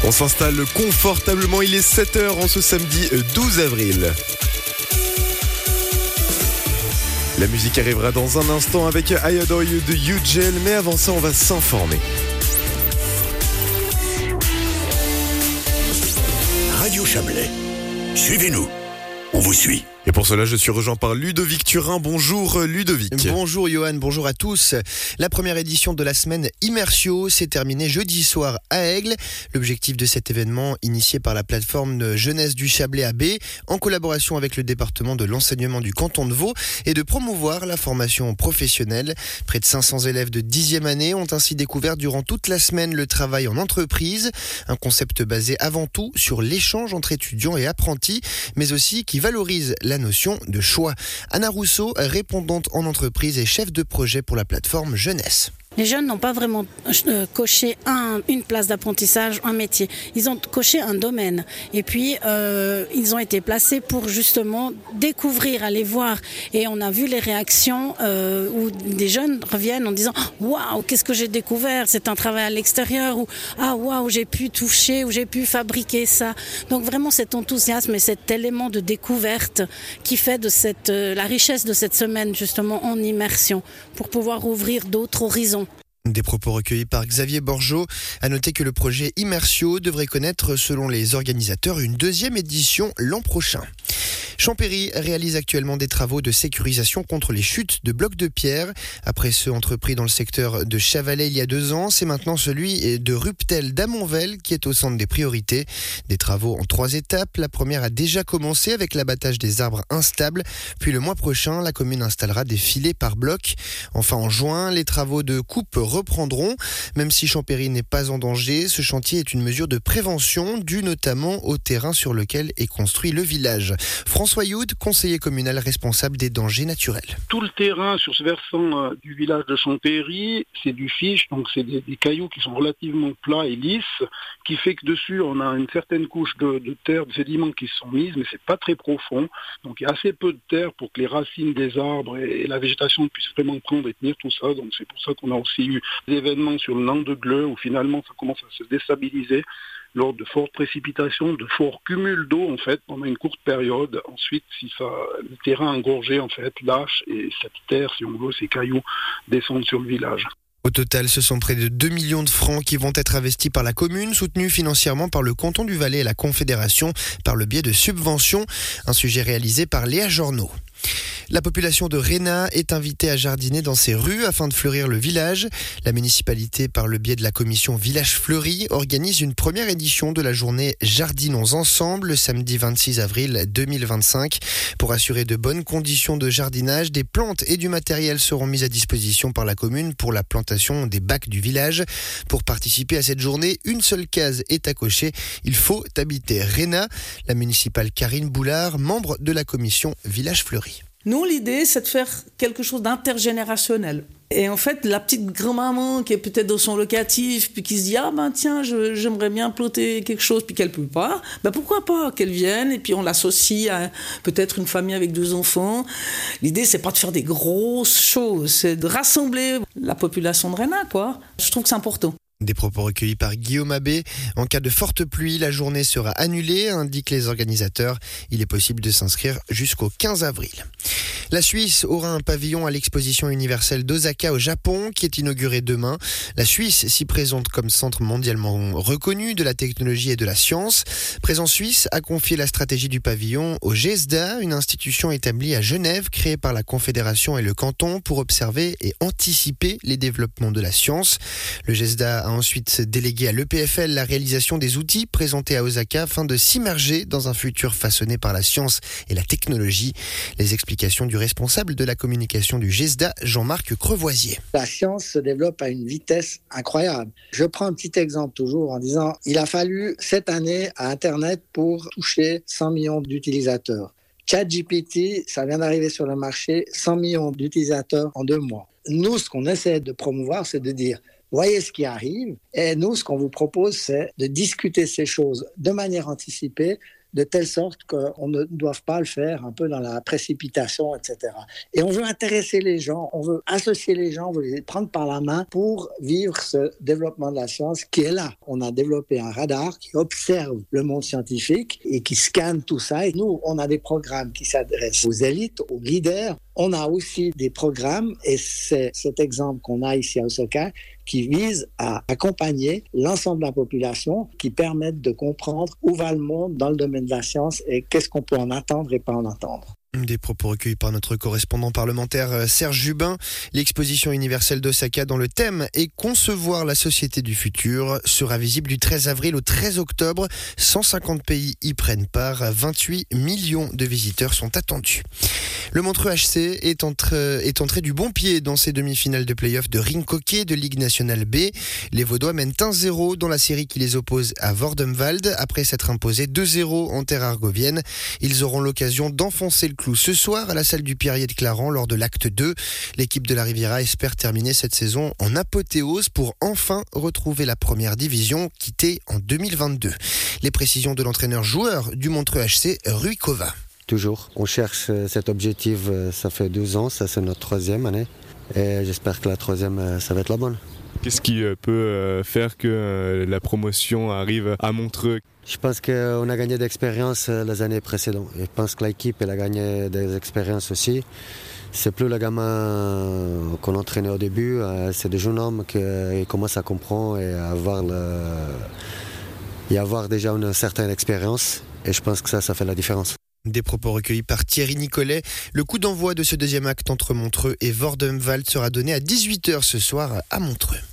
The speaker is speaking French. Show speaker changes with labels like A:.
A: On s'installe confortablement, il est 7h en ce samedi 12 avril. La musique arrivera dans un instant avec I Adore You de UGL, mais avant ça on va s'informer.
B: Radio Chablais, suivez-nous, on vous suit.
A: Et pour cela, je suis rejoint par Ludovic Turin. Bonjour Ludovic.
C: Bonjour Johan, bonjour à tous. La première édition de la semaine Immersio s'est terminée jeudi soir à Aigle. L'objectif de cet événement, initié par la plateforme de jeunesse du Chablais AB, en collaboration avec le département de l'enseignement du canton de Vaud, est de promouvoir la formation professionnelle. Près de 500 élèves de 10e année ont ainsi découvert durant toute la semaine le travail en entreprise. Un concept basé avant tout sur l'échange entre étudiants et apprentis, mais aussi qui valorise la notion de choix. Anna Rousseau, répondante en entreprise et chef de projet pour la plateforme jeunesse.
D: Les jeunes n'ont pas vraiment coché une place d'apprentissage, un métier. Ils ont coché un domaine. Et puis, ils ont été placés pour justement découvrir, aller voir. Et on a vu les réactions où des jeunes reviennent en disant « Waouh, qu'est-ce que j'ai découvert ? C'est un travail à l'extérieur. » Ou « Ah, waouh, j'ai pu toucher ou j'ai pu fabriquer ça. » Donc vraiment cet enthousiasme et cet élément de découverte qui fait de la richesse de cette semaine justement en immersion pour pouvoir ouvrir d'autres horizons.
C: Des propos recueillis par Xavier Borgeot. À noter que le projet Immersio devrait connaître, selon les organisateurs, une deuxième édition l'an prochain. Champéry réalise actuellement des travaux de sécurisation contre les chutes de blocs de pierre. Après ceux entrepris dans le secteur de Chavalais il y a 2 ans, c'est maintenant celui de Ruptel d'Amonvel qui est au centre des priorités. Des travaux en 3 étapes. La première a déjà commencé avec l'abattage des arbres instables. Puis le mois prochain, la commune installera des filets par bloc. Enfin, en juin, les travaux de coupe reprendront. Même si Champéry n'est pas en danger, ce chantier est une mesure de prévention due notamment au terrain sur lequel est construit le village. François Youd, conseiller communal responsable des dangers naturels.
E: Tout le terrain sur ce versant du village de Champéry, c'est du fiche, donc c'est des cailloux qui sont relativement plats et lisses, qui fait que dessus on a une certaine couche de terre, de sédiments qui se sont mises, mais c'est pas très profond. Donc il y a assez peu de terre pour que les racines des arbres et la végétation puissent vraiment prendre et tenir tout ça. Donc c'est pour ça qu'on a aussi eu des événements sur le Nant de Gleux où finalement ça commence à se déstabiliser lors de fortes précipitations, de forts cumuls d'eau en fait pendant une courte période. Ensuite, le terrain engorgé en fait lâche et cette terre, si on veut, ces cailloux descendent sur le village.
C: Au total, ce sont près de 2 millions de francs qui vont être investis par la commune, soutenus financièrement par le canton du Valais et la Confédération par le biais de subventions. Un sujet réalisé par Léa Jornaud. La population de Réna est invitée à jardiner dans ses rues afin de fleurir le village. La municipalité, par le biais de la commission Village Fleuri, organise une première édition de la journée Jardinons Ensemble le samedi 26 avril 2025. Pour assurer de bonnes conditions de jardinage, des plantes et du matériel seront mis à disposition par la commune pour la plantation des bacs du village. Pour participer à cette journée, une seule case est à cocher. Il faut habiter Réna. La municipale Karine Boulard, membre de la commission Village Fleuri.
F: Nous, l'idée, c'est de faire quelque chose d'intergénérationnel. Et en fait, la petite grand-maman qui est peut-être dans son locatif, puis qui se dit « Ah ben tiens, j'aimerais bien plotter quelque chose », puis qu'elle ne peut pas, ben pourquoi pas qu'elle vienne, et puis on l'associe à peut-être une famille avec 2 enfants. L'idée, c'est pas de faire des grosses choses, c'est de rassembler la population de Réna, quoi. Je trouve que c'est important.
C: Des propos recueillis par Guillaume Abbé. En cas de forte pluie, la journée sera annulée, indiquent les organisateurs. Il est possible de s'inscrire jusqu'au 15 avril. La Suisse aura un pavillon à l'exposition universelle d'Osaka au Japon qui est inauguré demain. La Suisse s'y présente comme centre mondialement reconnu de la technologie et de la science. Présence Suisse a confié la stratégie du pavillon au GESDA, une institution établie à Genève, créée par la Confédération et le canton pour observer et anticiper les développements de la science. Le GESDA a ensuite délégué à l'EPFL la réalisation des outils présentés à Osaka afin de s'immerger dans un futur façonné par la science et la technologie. Les explications du responsable de la communication du GESDA, Jean-Marc Crevoisier.
G: La science se développe à une vitesse incroyable. Je prends un petit exemple toujours en disant il a fallu cette année à Internet pour toucher 100 millions d'utilisateurs. ChatGPT, ça vient d'arriver sur le marché, 100 millions d'utilisateurs en 2 mois. Nous, ce qu'on essaie de promouvoir, c'est de dire voyez ce qui arrive. Et nous, ce qu'on vous propose, c'est de discuter ces choses de manière anticipée, de telle sorte qu'on ne doive pas le faire un peu dans la précipitation, etc. Et on veut intéresser les gens, on veut associer les gens, on veut les prendre par la main pour vivre ce développement de la science qui est là. On a développé un radar qui observe le monde scientifique et qui scanne tout ça. Et nous, on a des programmes qui s'adressent aux élites, aux leaders. On a aussi des programmes, et c'est cet exemple qu'on a ici à Osaka, qui vise à accompagner l'ensemble de la population, qui permettent de comprendre où va le monde dans le domaine de la science et qu'est-ce qu'on peut en attendre et pas en attendre.
C: Des propos recueillis par notre correspondant parlementaire Serge Jubin. L'exposition universelle d'Osaka dans le thème et concevoir la société du futur sera visible du 13 avril au 13 octobre. 150 pays y prennent part. 28 millions de visiteurs sont attendus. Le Montreux HC est entré du bon pied dans ses demi-finales de play-off de rink hockey de Ligue nationale B. Les Vaudois mènent 1-0 dans la série qui les oppose à Vordenwald après s'être imposés 2-0 en terre argovienne. Ils auront l'occasion d'enfoncer le clou ce soir à la salle du Pierrier de Clarens lors de l'acte 2. L'équipe de la Riviera espère terminer cette saison en apothéose pour enfin retrouver la première division quittée en 2022. Les précisions de l'entraîneur-joueur du Montreux HC, Rui Kova.
H: Toujours, on cherche cet objectif, ça fait 12 ans, ça c'est notre 3e année et j'espère que la 3e ça va être la bonne.
I: Qu'est-ce qui peut faire que la promotion arrive à Montreux ?
H: Je pense qu'on a gagné d'expérience les années précédentes. Je pense que l'équipe elle a gagné des expériences aussi. C'est plus le gamin qu'on entraînait au début, c'est des jeunes hommes qui commencent à comprendre et à avoir déjà une certaine expérience. Et je pense que ça fait la différence.
C: Des propos recueillis par Thierry Nicolet. Le coup d'envoi de ce deuxième acte entre Montreux et Vordenwald sera donné à 18h ce soir à Montreux.